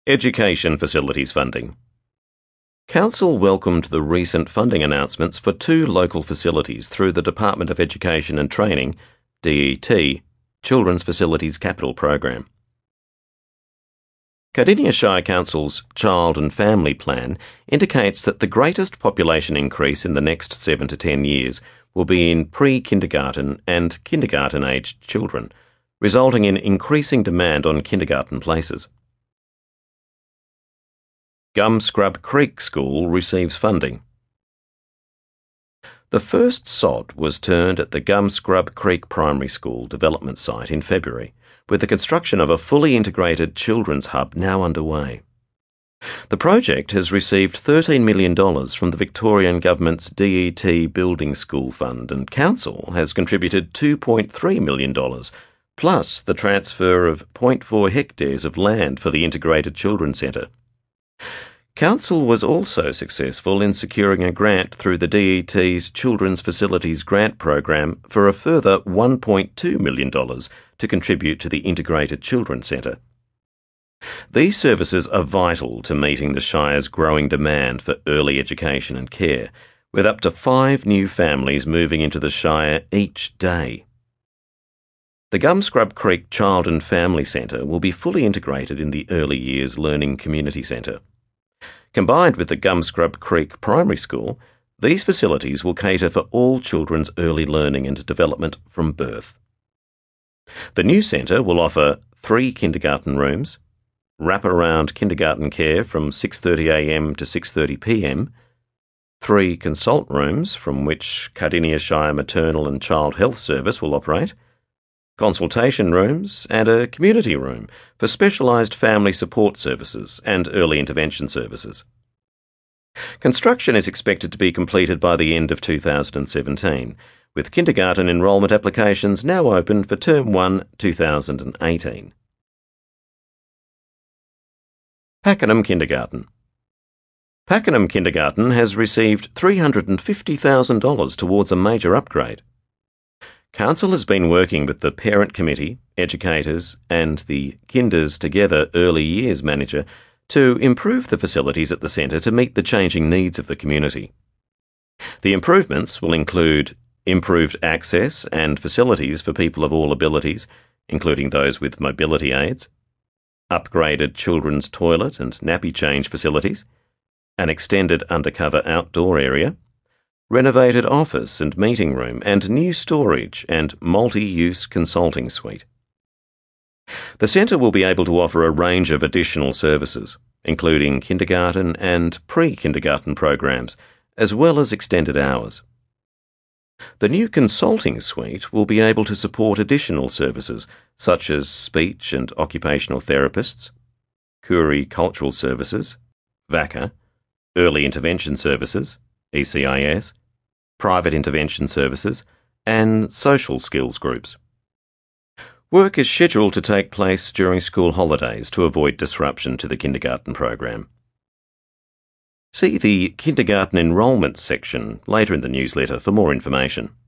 Education facilities funding. Council welcomed the recent funding announcements for two local facilities through the Department of Education and Training, DET, Children's Facilities Capital Program. Cardinia Shire Council's Child and Family Plan indicates that the greatest population increase in the next 7 to 10 years will be in pre-kindergarten and kindergarten-aged children, resulting in increasing demand on kindergarten places. Gumscrub Creek School receives funding. The first sod was turned at the Gumscrub Creek Primary School development site in February, with the construction of a fully integrated children's hub now underway. The project has received $13 million from the Victorian Government's DET Building School Fund, and Council has contributed $2.3 million, plus the transfer of 0.4 hectares of land for the Integrated Children's Centre. Council was also successful in securing a grant through the DET's Children's Facilities Grant Program for a further $1.2 million to contribute to the Integrated Children's Centre. These services are vital to meeting the Shire's growing demand for early education and care, with up to 5 new families moving into the Shire each day. The Gumscrub Creek Child and Family Centre will be fully integrated in the Early Years Learning Community Centre. Combined with the Gumscrub Creek Primary School, these facilities will cater for all children's early learning and development from birth. The new centre will offer 3 kindergarten rooms, wrap-around kindergarten care from 6:30am to 6:30pm, 3 consult rooms from which Cardinia Shire Maternal and Child Health Service will operate, consultation rooms and a community room for specialised family support services and early intervention services. Construction is expected to be completed by the end of 2017, with kindergarten enrolment applications now open for Term 1 2018. Pakenham Kindergarten. Pakenham Kindergarten has received $350,000 towards a major upgrade. Council has been working with the Parent Committee, educators and the Kinders Together Early Years Manager to improve the facilities at the centre to meet the changing needs of the community. The improvements will include improved access and facilities for people of all abilities, including those with mobility aids, upgraded children's toilet and nappy change facilities, an extended undercover outdoor area, renovated office and meeting room, and new storage and multi-use consulting suite. The centre will be able to offer a range of additional services, including kindergarten and pre-kindergarten programs, as well as extended hours. The new consulting suite will be able to support additional services such as speech and occupational therapists, Koori Cultural Services, VACA, Early Intervention Services, ECIS, Private Intervention Services, and Social Skills Groups. Work is scheduled to take place during school holidays to avoid disruption to the kindergarten program. See the Kindergarten Enrolment section later in the newsletter for more information.